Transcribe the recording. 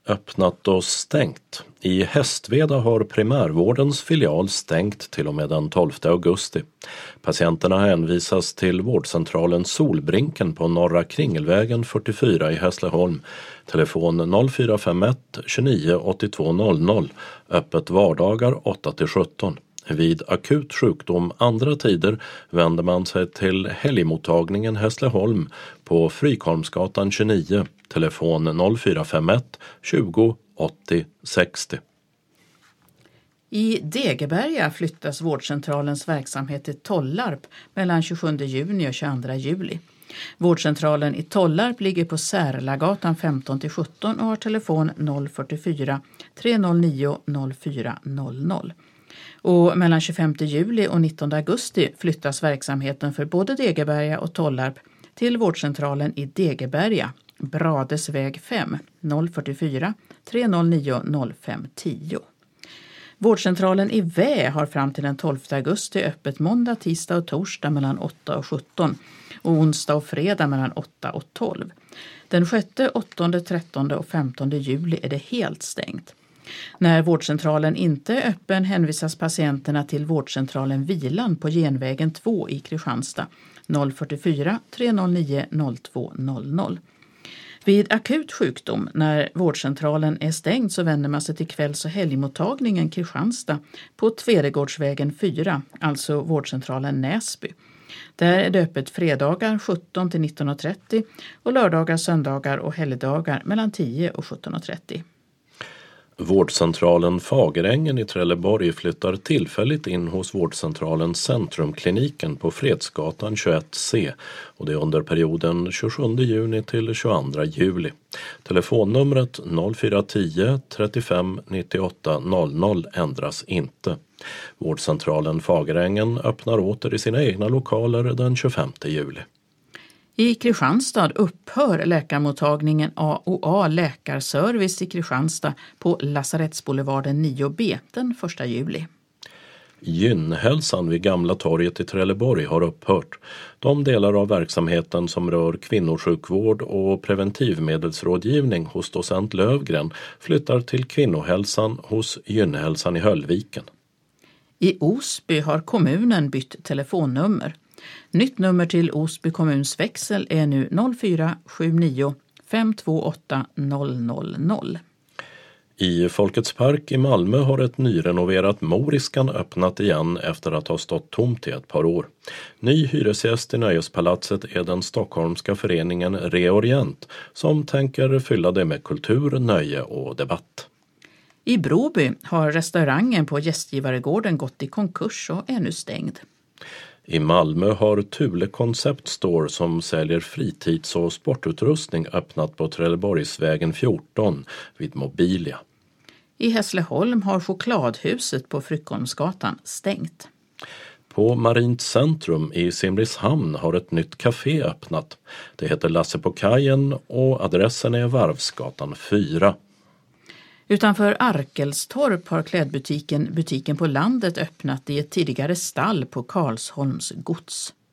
Öppnat och stängt. I Hästveda har primärvårdens filial stängt till och med den 12 augusti. Patienterna hänvisas till vårdcentralen Solbrinken på Norra Kringelvägen 44 i Hässleholm. Telefon 0451 29 82 00, öppet vardagar 8-17. Vid akut sjukdom andra tider vänder man sig till helgmottagningen Hässleholm på Frykholmsgatan 29, telefon 0451 20 80 60. I Degeberga flyttas vårdcentralens verksamhet till Tollarp mellan 27 juni och 22 juli. Vårdcentralen i Tollarp ligger på Särlagatan 15-17 och har telefon 044 309 0400. Och mellan 25 juli och 19 augusti flyttas verksamheten för både Degeberga och Tollarp till vårdcentralen i Degeberga, Bradesväg 5, 044 309 0510. Vårdcentralen i Vä har fram till den 12 augusti öppet måndag, tisdag och torsdag mellan 8 och 17 och onsdag och fredag mellan 8 och 12. Den 6, 8, 13 och 15 juli är det helt stängt. När vårdcentralen inte är öppen hänvisas patienterna till vårdcentralen Vilan på Genvägen 2 i Kristianstad, 044 309 0200. Vid akut sjukdom, när vårdcentralen är stängd, så vänder man sig till kvälls- och helgmottagningen Kristianstad på Tveregårdsvägen 4, alltså vårdcentralen Näsby. Där är det öppet fredagar 17 till 19.30 och lördagar, söndagar och helgdagar mellan 10 och 17.30. Vårdcentralen Fagerängen i Trelleborg flyttar tillfälligt in hos vårdcentralen Centrumkliniken på Fredsgatan 21C och det är under perioden 27 juni till 22 juli. Telefonnumret 0410 35 98 00 ändras inte. Vårdcentralen Fagerängen öppnar åter i sina egna lokaler den 25 juli. I Kristianstad upphör läkarmottagningen AOA läkarservice i Kristianstad på Lasarettsboulevarden 9B den 1 juli. Gynhälsan vid Gamla torget i Trelleborg har upphört. De delar av verksamheten som rör kvinnosjukvård och preventivmedelsrådgivning hos docent Lövgren flyttar till kvinnohälsan hos Gynhälsan i Höllviken. I Osby har kommunen bytt telefonnummer. Nytt nummer till Osby kommuns växel är nu 0479 528 000. I Folkets park i Malmö har ett nyrenoverat Moriskan öppnat igen efter att ha stått tomt i ett par år. Ny hyresgäst i Nöjespalatset är den stockholmska föreningen Reorient som tänker fylla det med kultur, nöje och debatt. I Broby har restaurangen på Gästgivaregården gått i konkurs och är nu stängd. I Malmö har Thule Concept Store som säljer fritids- och sportutrustning öppnat på Trelleborgsvägen 14 vid Mobilia. I Hässleholm har chokladhuset på Frykholmsgatan stängt. På Marint Centrum i Simrishamn har ett nytt café öppnat. Det heter Lasse på kajen och adressen är Varvsgatan 4. Utanför Arkelstorp har klädbutiken Butiken på landet öppnat i ett tidigare stall på Karlsholms gods.